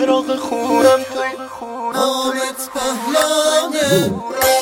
چراغ خونم توی حالت پهلانه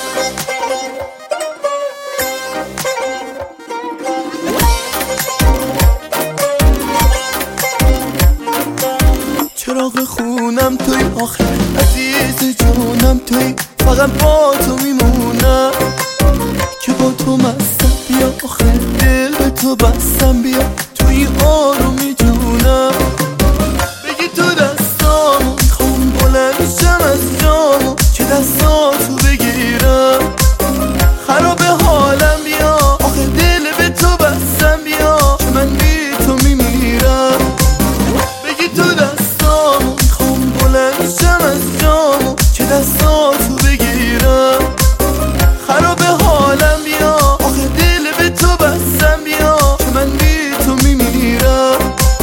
چراغ خونم توی آخه عزیز جونم توی فقط با تو میمونم که با تو مستم بیا آخه دل به تو بستم بیا توی آرومی جونم بگی تو دستامو میخوام بلند شم از جامو که دستاتو بگیرم خراب حالم بیا آخه دل به تو بستم بیا که من بی تو میمیرم بگی تو دستامو میخوام بلند شم از جامو که دستاتو بگیرم خراب حالم بیا آخه دل به تو بستم بیا که من بی تو میمیرم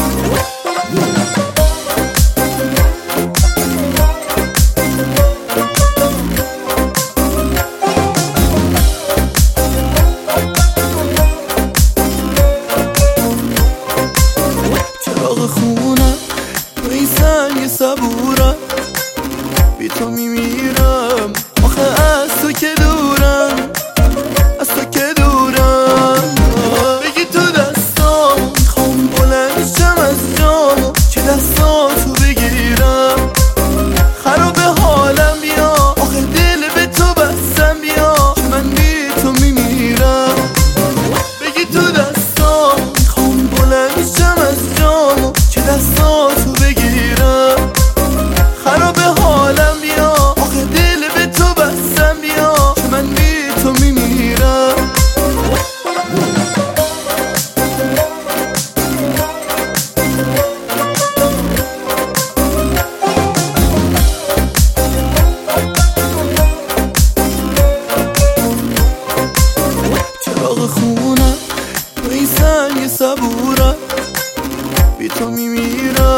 چراغ خونم توی سنگ صبورم بی تو میمیرم آخه از تو که دورم از تو که دورم بگی تو دستامو میخوام بلند شم از جامو که دستاتو بگیرم خراب حالم بیا آخه دل به تو بستم بیا که من بی تو میمیرم بگی تو دستامو میخوام بلند شم از جامو که دستاتو بگیرم خراب حالم بیا آخه دل به تو بستم بیا که من بی تو میمیرم چراغ خونم توی سنگ صبورم بی تو میمیرم